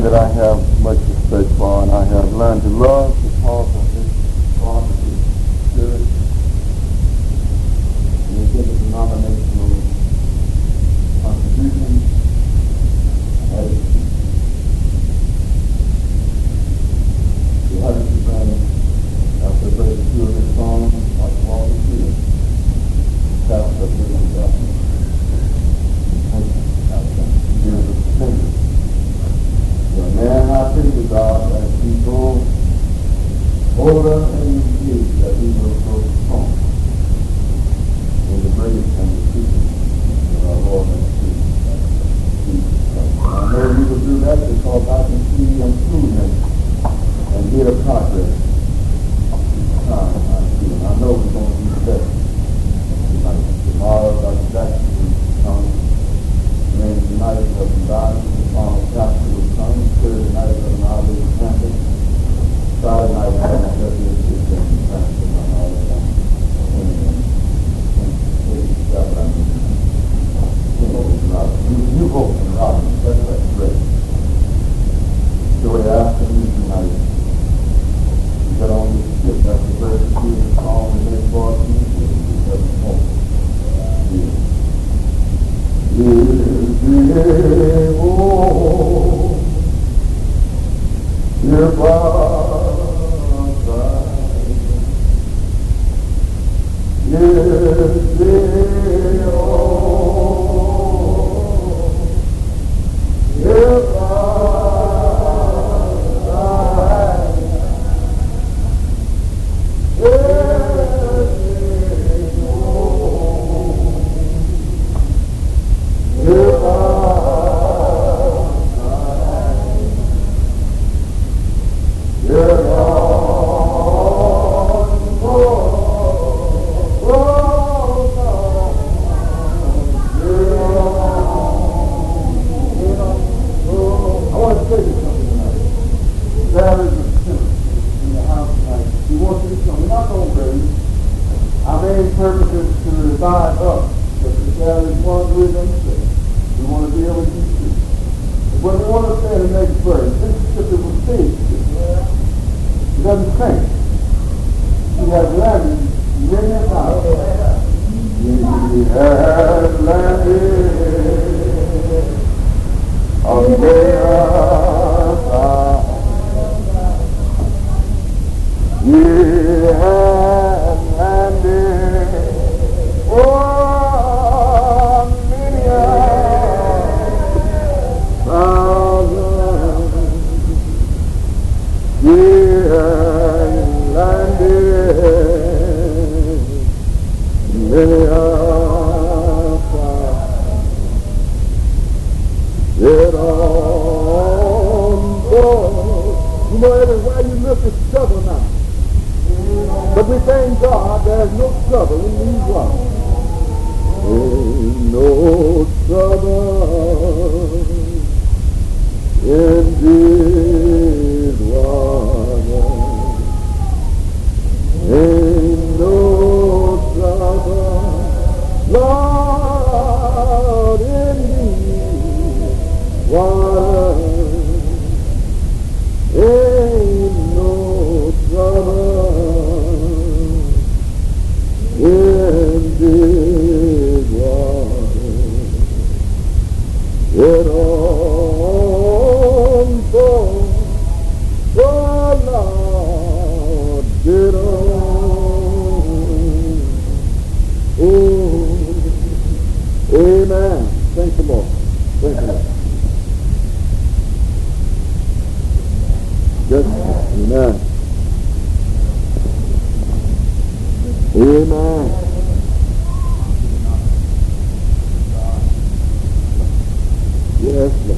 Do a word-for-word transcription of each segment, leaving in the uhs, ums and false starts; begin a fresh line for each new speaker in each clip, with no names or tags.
that I have much respect for, and I have learned to love because of his positive spirit. And he gives a denominational contribution as the hundredth band after breaking two of his songs, like Walter Peters, pastor of his government. Man, I pray to God that he grows older and age, that he will grow strong in the grace and the teaching of our Lord and Savior Jesus Christ. I know he will do that because I can see improvement and hear progress each time I see him. I know we're going to do better tonight. Tomorrow, Doctor Jackson will come. And tonight, Doctor Dodson, the Palm Chapter will come. Thursday night, Brother Marley will campus. Friday night, Brother W S C will campus. And all of that. You hope and Robin. That's right. Great. So we're asking you tonight to get on this ship. That's the first student song in this voice. That's the hope. Yeah. Yeah, oh, dear Father, yes, dear, oh, dear Father, yes, dear, oh, dear purposes to revive us, but there is one reason we want to be able to do this. But we want to say the next verse. This scripture was saved. It doesn't sing. He has landed many a time. He has landed on the other side. He has landed on many a thousand. He has landed many a thousand. Get on board. You know, everywhere you look, it's trouble now. But we thank God there's no trouble in these waters. Ain't no trouble in these waters. Ain't no trouble, Lord, in these waters. Ain't no trouble in these waters. Get on board, oh Lord, get on. Oh, amen. Thank the Lord. Thank the Lord. Yes, amen. Amen. Yes, Lord.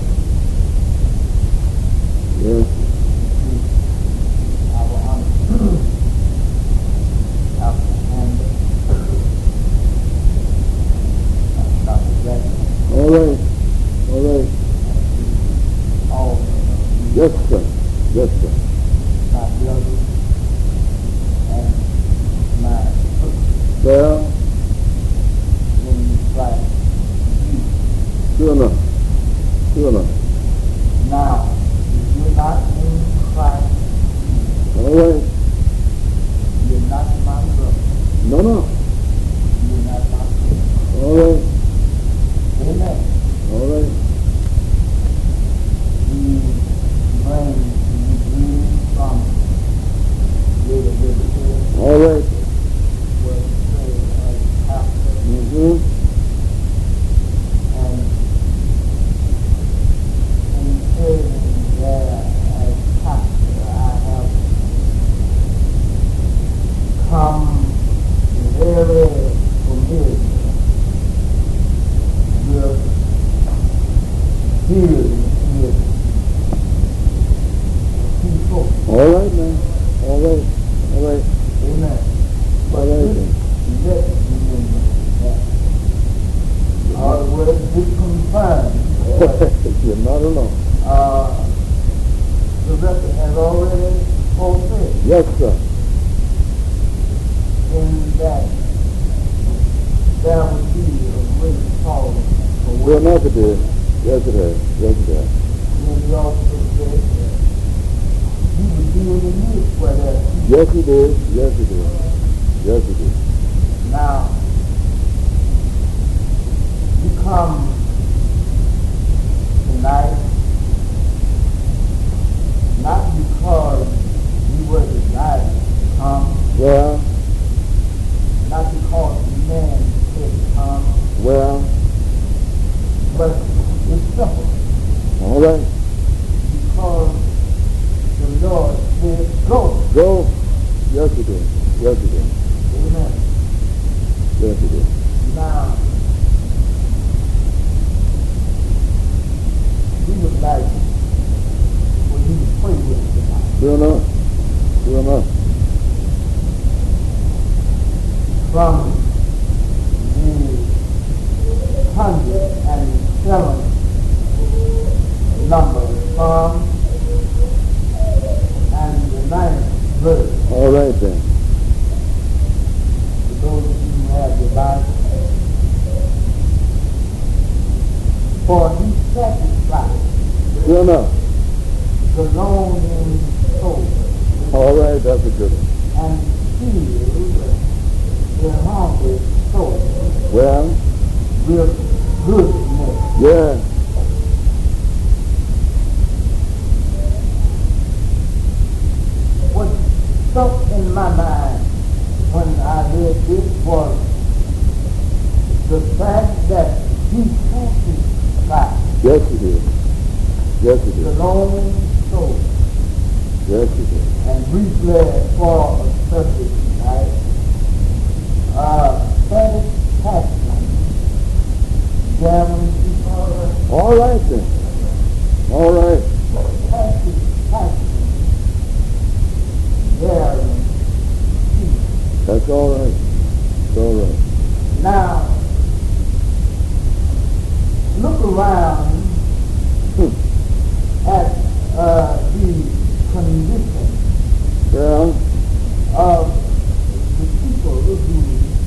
Yes. All right. All right. Yes, sir. Yes, sir. Well, sure enough. Sure enough.
Now, Yes, sir.
in that there would be a great call for
Well,
work.
yes, it is. Yes, it is. Yes, it is.
And he also said that he would be in the midst where there's peace.
Yes, he did. Yes, he did. Yes, he did.
Now, you come tonight not because you were desired to come,
Well,
not because the man said come,
well,
but it's simple.
all right.
Because the Lord said go.
Go. Yes, he did. Yes, he did.
Amen.
Yes, he did.
Now, we would like for you to pray with us tonight.
Sure enough. Sure enough.
From the hundred and seven number, Psalm and the ninth verse.
All right then.
For those of you who have your Bible, for he satisfies
Sure enough.
the longing soul
All right, that's a good one.
and fills the hungry soul
Well,
with goodness.
yeah.
What stuck in my mind when I read this was the fact that he satisfied
Yes, he did. Yes, he
the
did.
longing soul.
Yes, he did.
And briefly for a subject tonight, uh, satisfaction. Gavin, you call it
All right then. All right.
satisfaction. Gavin,
That's all right. It's all right.
now, look around
Hmm.
at uh, the condition
Well,
of the people who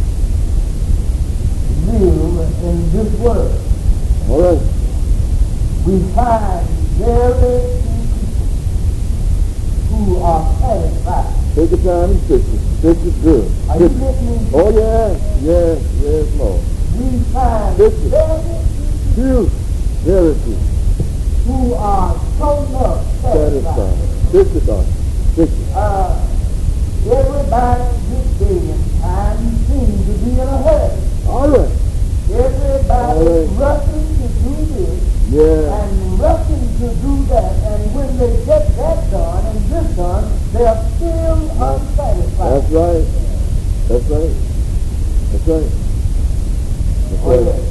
live in this world.
all right.
We find very few people who are satisfied.
Take your time and fix it. Fix it good.
Are you
Fix it.
listening?
Oh, yes. Yes. Yes, Lord.
We find
Fix it.
very few
Few. Very few.
who are so much satisfied.
Satisfied. Fix it, Doctor. Fix it.
Uh, everybody this day and time seems to be in a hurry.
All right.
Everybody
All right.
rushing to do this
Yeah.
and rushing to do that, and when they get that done and this done, they're still unsatisfied.
That's right. That's right. That's right. That's
Oh,
right.
yes.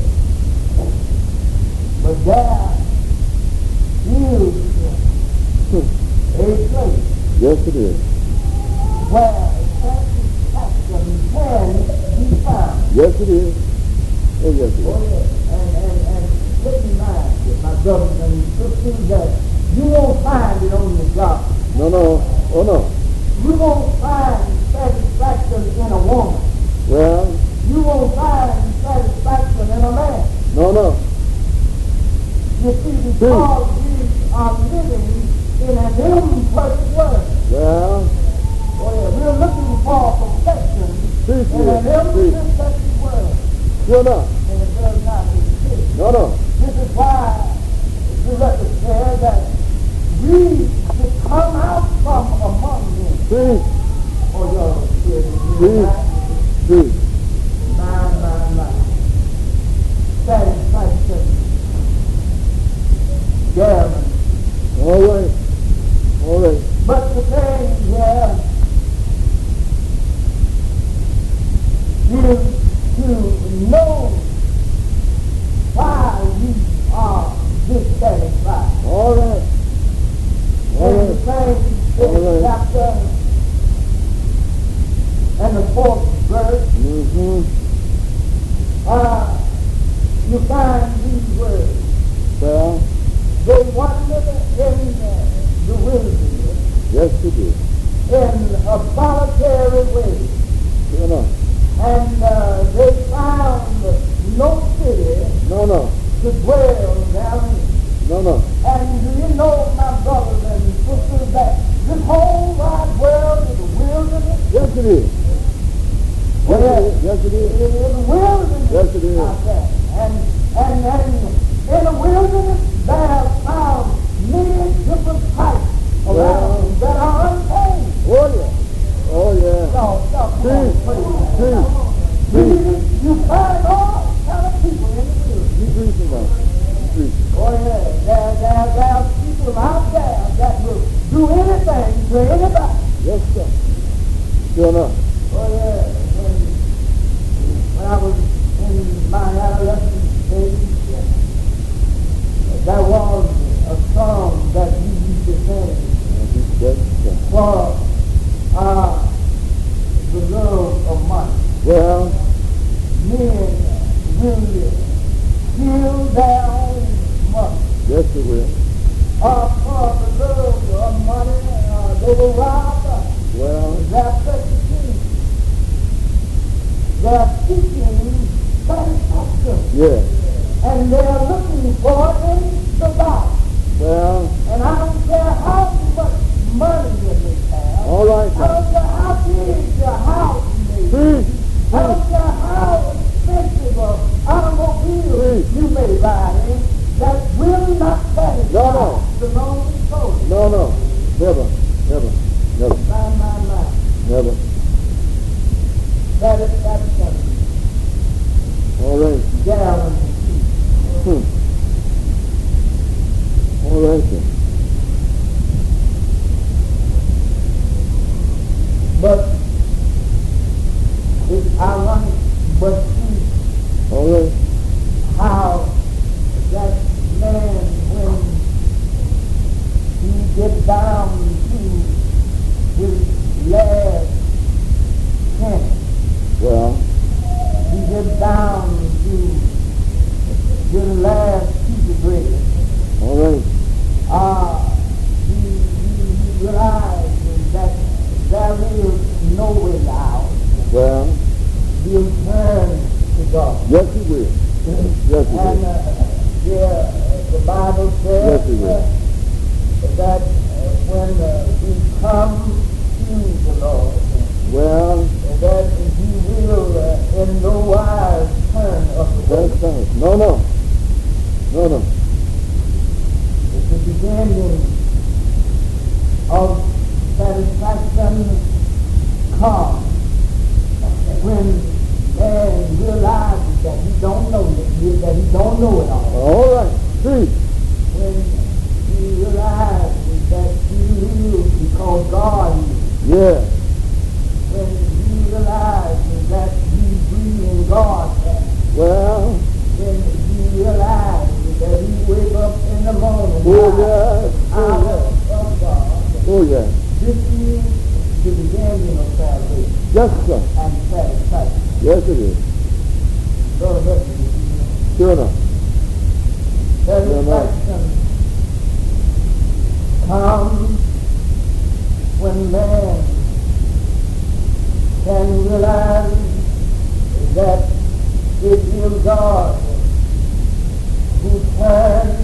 But there is
Hmm.
a place
Yes, it is.
where satisfaction can be found.
Yes, it is. Oh, yes, it
Oh,
is.
yes. And, and, and let me mind you, my brothers and sisters, that you won't find it on your job.
No, no. Oh, no.
You won't find satisfaction in a woman.
Well,
You won't find satisfaction in a man.
no, no.
You see, because we are living in an imperfect world.
Well,
Oh, yeah, we're looking for perfection
see,
in an
see, see.
imperfect world.
Sure enough.
And it does not exist.
No, no.
This is why the record says that we should come out from among them.
See,
Oh, y'all hear
see,
me?
see.
Nine, nine, nine. Satisfaction. Gavin.
All right. All right.
But the thing here is to know why we are dissatisfied.
All right. All
In the
right.
same
All right.
chapter and the fourth verse,
Mm-hmm.
uh, you find these words.
Well,
They wandered in the wilderness,
yes, it is.
in a solitary way.
You know.
And uh, they found no city
No, no.
to dwell therein.
No, no.
And do you know, my brothers and sisters, that this whole wide world is a wilderness?
Yes, it is. Yes, it is. Yes, it is.
It is a wilderness.
Yes, it is.
out there. And, and, and in a wilderness, they have found many different types of
Well.
animals that are untamed.
Oh, yeah. Oh, yeah.
No, no, come
See,
on, please.
see,
Come on.
see.
You, you find all kind of people in the wilderness.
You preaching now. You preaching.
Oh, yeah. There, there, there are people out there that will do anything to anybody.
Yes, sir. Sure enough.
Oh, yeah. When, when I was in my adolescent stage, there was a song that we used to sing
Yes, sir.
for uh, the love of money.
Well,
Men will kill their own money.
yes, it will.
Uh, for the love of money, uh, they will rob us.
Well,
They're seeking. They're seeking satisfaction.
yeah.
And they're looking for it in the body.
Well,
And I don't care how much money you may have.
all right,
I
now.
don't care how big your house may be.
Preach.
I don't care how expensive an automobile
Preach.
you may ride in. That will not satisfy
No, no.
the lonely soul.
No, no. Never. Never. Never.
My, my, my.
Never.
Satisfaction.
All right.
Guaranteed.
Hmm. All right, then.
But it's ironic, but see
All right.
how that man, when he gets down to his last penny,
Well,
he gets down to his last piece of bread,
all right.
uh, he, he, he realizes that there is no way out.
Well,
He'll turn to God.
yes, he will. Yes, he
And
will.
uh, yeah, the Bible says
Yes, it will.
uh, that uh, when uh, we come to the Lord,
Well,
that he will uh, in no wise turn us away.
that's right. No, no. No, no.
It's the beginning of satisfaction comes when man realizes that he don't know it, that he don't know it all.
All right. Preach.
When he realizes that he is because God is.
Yeah.
When he realizes that he's breathing God has.
Well,
When he realizes that he wakes up in the morning.
oh, yes.
Out
Oh,
of God.
yes. Oh, yes.
This is the beginning of salvation
Yes, sir.
and satisfaction.
Yes, it is.
Lord, help me.
Sure enough.
Satisfaction comes when man can realize that it is God who turned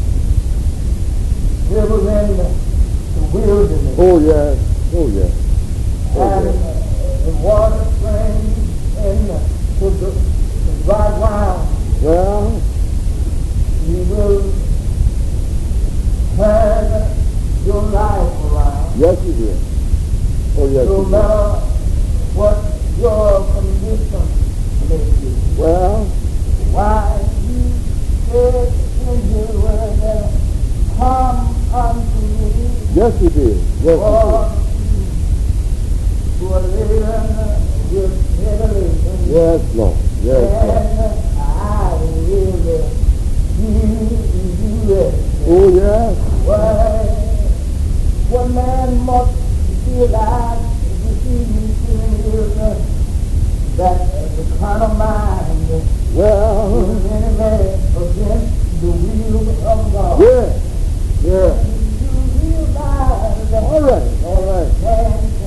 rivers in the wilderness
Oh, yes. Oh, yes. Oh,
and
yes.
uh, the water springs into the, the dry ground.
Well,
He will turn your life around.
yes, he will. Oh, yes, he
No
will.
matter what your condition may be.
Well,
Why he said in his word that come unto me,
yes, he did. Yes,
all who are living with heavy
he did.
laden,
Yes, Lord. Yes, Lord.
and I will give you rest.
Oh, yes.
Why, one man must be alive to see me feeling uh, that uh, the carnal mind is
Well,
any man against the will of God.
yeah. Yeah.
You realize that
All right. All right.
man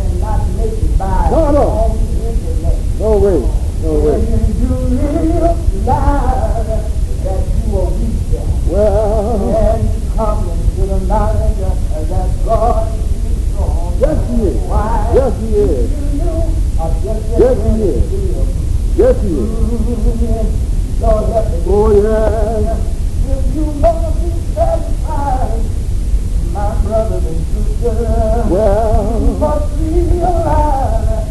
that God is strong.
Yes, he is.
Why?
Yes, he is. Yes, he is. Yes, he is.
Lord, help me.
Oh, yes.
If you want to be satisfied, my brothers and sisters,
Well,
you must realize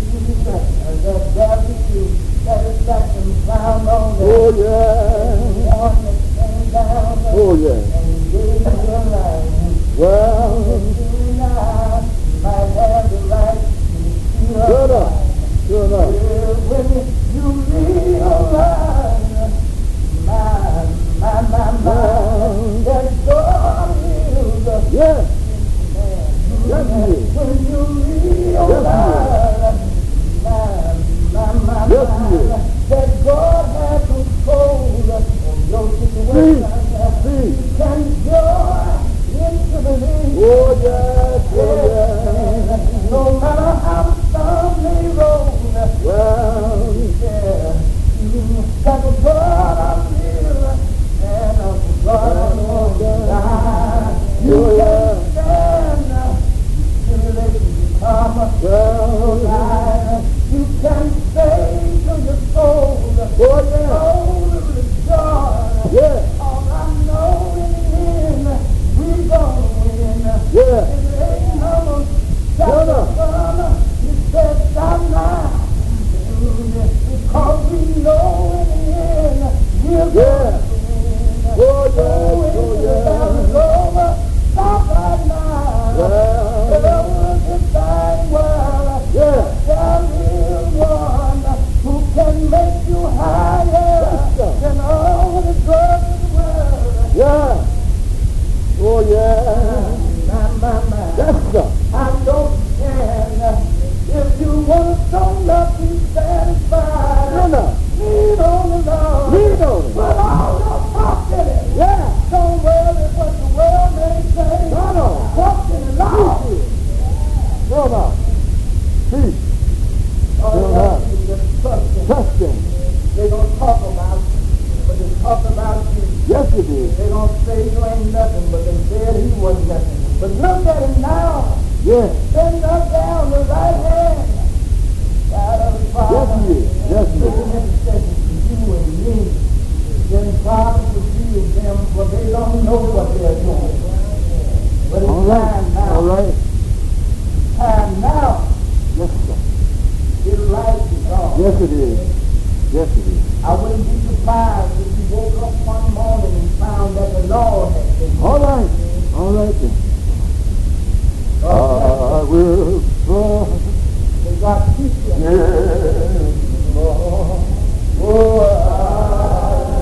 that there is satisfaction found on the
oh, yes.
one that came down
Oh, yes.
and gave your life.
Well,
You and I might have the right to feel
sure enough. Sure enough.
when you realize, my, my, my, my, that God is.
Yes. Yes, he is.
When you realize, my, my, my,
Yes, he is.
my, that God has control of your situation,
See.
you can joy into the day.
Oh, yes. Oh, yes.
No matter how the storm may roll,
Well,
yeah, you got the blood of you and the blood of God. You can stand tribulation to come.
well,
You can say to your soul,
oh, yes.
soul of the joy.
Yes.
All I know in the end, we're gonna win.
Yes.
It ain't no
Shut up.
son. He said, stop now. Because we know in the end, we're
Yes.
gonna win.
Oh, yes. Oh, yes.
Over. Stop right now.
Well,
Over this dying world.
yes.
There is one who can make you higher
Yes, sir.
than all the drugs in the world.
Yes. Oh, yes.
My, my, my.
Yes, sir.
I don't care if you want to so not be satisfied.
Sure enough.
Lean on the Lord.
Lean on him.
Put all your trust in it.
Yes.
Don't worry what the world may say.
No, no.
Trust in the Lord.
Sure enough. Peace.
All you
Sure
have to do is just trust him.
Trust him.
They're going to talk about you, but they talk about you.
Yes, it is.
They're going to say you ain't nothing, but they said he was nothing. But look at him now.
Yes.
Send up down the right hand. God of the Father.
Yes, he is. Yes, he is.
Making intercession for you and me. Then Father forgive them, for they don't know what they're doing. But it's
All right.
time now.
All right.
Time now.
Yes, sir.
Get right with God.
Yes, it is. Yes, it is.
I wouldn't be surprised if you woke up one morning and found that the Lord had been.
All right. All right then. I will trust.
May God keep you.
Yes, Lord.
Oh, I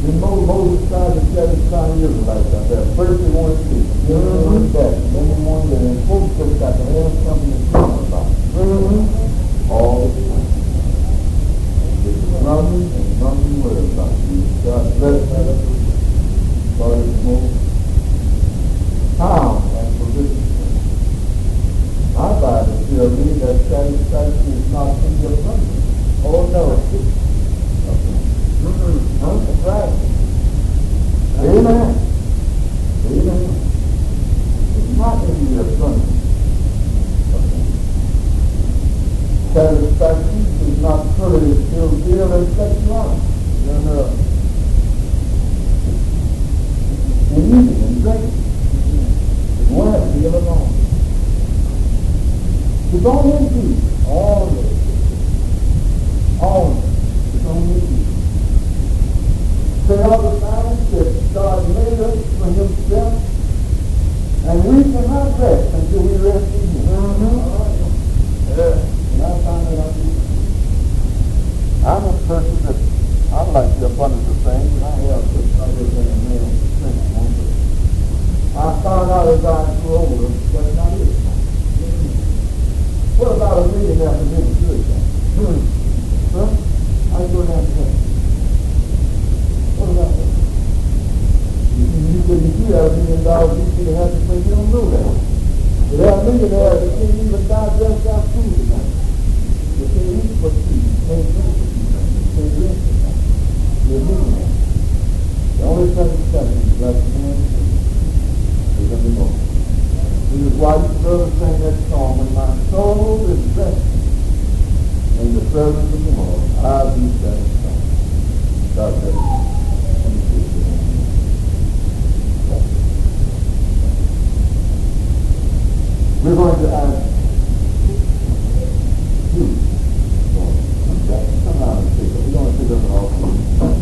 Then Moses tried to satisfy the Israelites out there. First they wanted to, then they wanted that, then they wanted that, and folks just got to have something to talk about. Mm-hmm. All the time. Just grumbling and grumbling words about you. God bless us. God is most calm and provision. My Bible tells me that satisfaction is not in your abundance. Oh no. Mm-hmm. No, that's right. Amen. Amen. It's not in your abundance. Satisfaction is not fully fulfilled and sexuality. No, no. And eating and drinking. And what have you ever known? It's only in Jesus. All of it. All of it. It's only in Jesus. Say all the time that God made us for himself, and we cannot rest until we rest in him. Mm-hmm. Yeah. And I find that I'm I'm a person that I like the abundance of things, and I have such everything a man think on, but I found out as I grew older that's not it. What about a millionaire for being good? Hmm. Huh? How you going after that? What about that? You couldn't do that a million dollars, you should have to say you don't know that. But there are millionaires that can't even digest their food tonight. They can't eat for food, they can't drink for food, they can't drink for food. They're millionaires. The only satisfaction is like a man is in the moment. This is why you brother sang that song, when my soul is resting in the presence of the Lord, I'll be satisfied. God bless you. We're going to ask you. Come out and take up. We're going to take up an offering.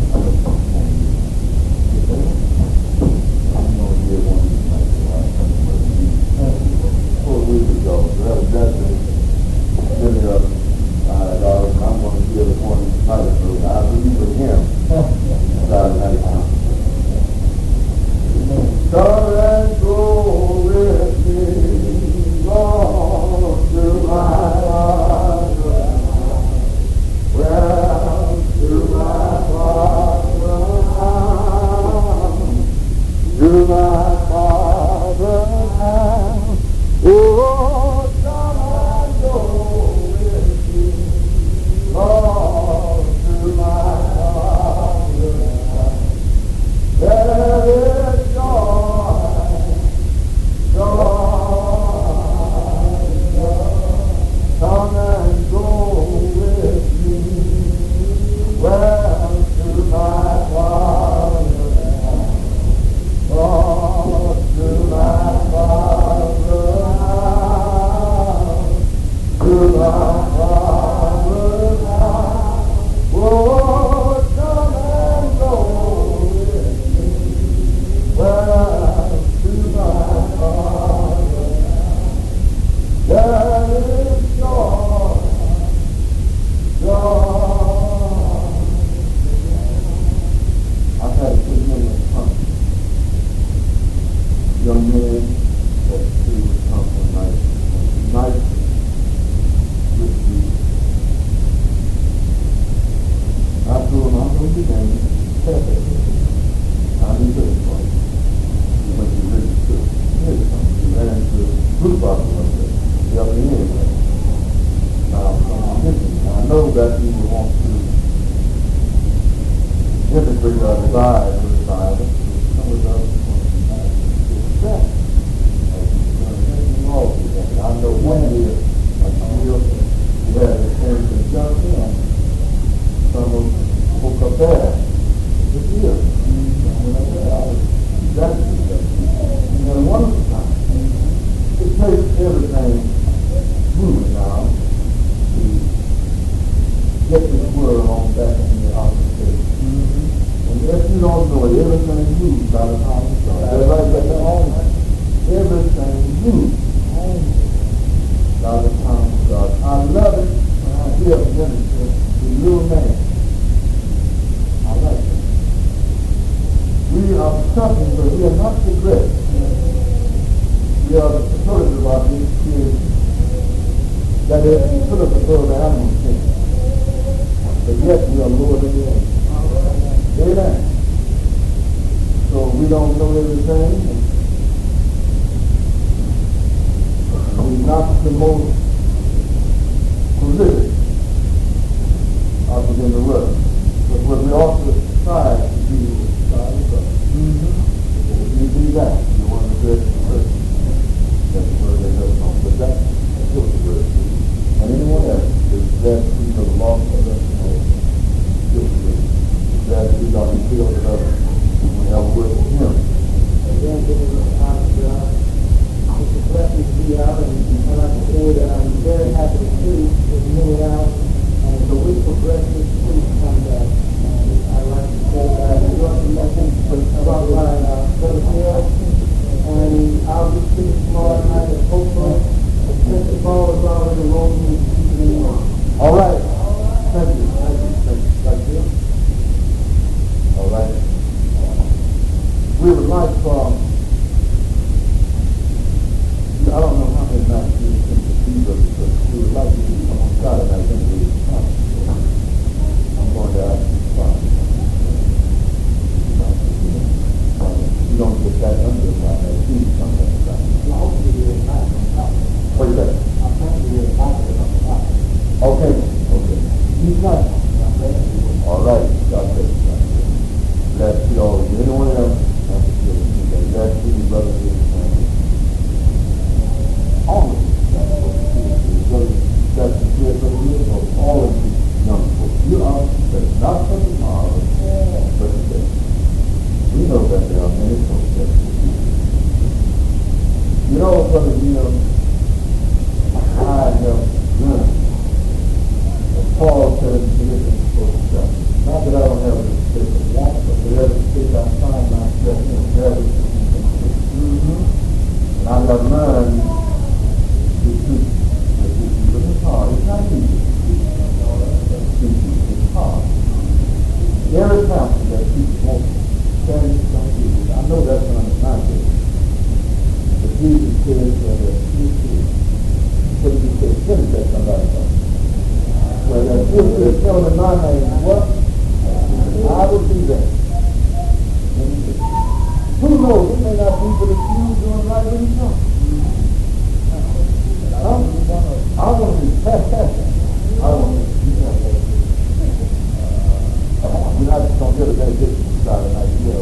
I'm going to give one of these nights. Four weeks ago, that was that day. Giving up five dollars. I'm going to give it one of these nights. I believe in him. God night time. Come and go with me, Lord, to my Father's house. Well, to my Father's house, to my Father's house. Oh, come and go with me, Lord, to my Father's house. There is joy, joy, joy. Come and go with me, well, to my Father's house. Oh, to my Father's house, to my Father's house. Oh, come and go with me, well, to my Father's house. There is joy, joy. I've had a good many come. Young men that see would come one night, night with you. I told him, I'm going to be named. I knew this one. He went to really good. He ran into a group of them one day. He helped me anyway. Now, I'm thinking, I know that you will want to integrate our desire to the Bible. Some of us want to accept. I know one year, I feel we had a chance to jump in. Some of them woke up there. This year. I was exactly that. You know, one of the time, it takes everything moving now to get this world on back in the opposite state. Mm-hmm. And if you don't know it, everything moves by the time you start. That's like that home. Everything moves by the time you start. I love it when I hear a minister, the little man. I like it. we are suffering, but we are not regrets. We are the superlative of this creation. That is the superlative of the animal kingdom. But yet we are lower than the angels. Amen. So we don't know everything. We're not the most prolific out within the world. But what we ought to strive to be is God is God. If you do that, you're one of the greatest persons. That's the word they don't know. But that's the word. And anyone else is glad to be the lost of us. Glad to be God and feel the other. We have a word with Him.
Again, this is uh, it's a blessing to be out, and I'd like to say that I'm very happy to see this many out. And the week progresses, please come back. And I'd like to say that I enjoyed the lesson brought by uh, Brother Hill. And I'll be speaking tomorrow night at Oakland. Since the ball is already rolling, keeping it on.
All right. Thank you. Thank you. Thank you. Thank you. All right. We would like for, I don't know how many nights we can see, but we would like to do on Saturday night. I'm going to ask you to you don't get that under my see something like that. What is that? Okay. Okay. He's not. All right. God bless you. Bless you all. Anyone else? Bless you, brothers and sisters. All of you. That's the spirit of you. All of you young folks. You are not for tomorrow, but today. We know that there are many folks that will be. You know, Brother Neil, I have learned that Paul said in Philippians four seven, not that I don't have a state of want, but whatever state I find myself in, wherever mm-hmm. And I have learned to teach that this is hard. It's not easy. It's hard. Every counsel that people want to carry some Jesus. I know that's not my case. But Jesus says that he is. What did he say? What did that somebody say? Well, that if they're telling in my name, what? I will do that. Who knows? It may not be for the few doing right when you come. I want to be fantastic. I want to be fantastic. We're not just going to get a benediction Saturday night.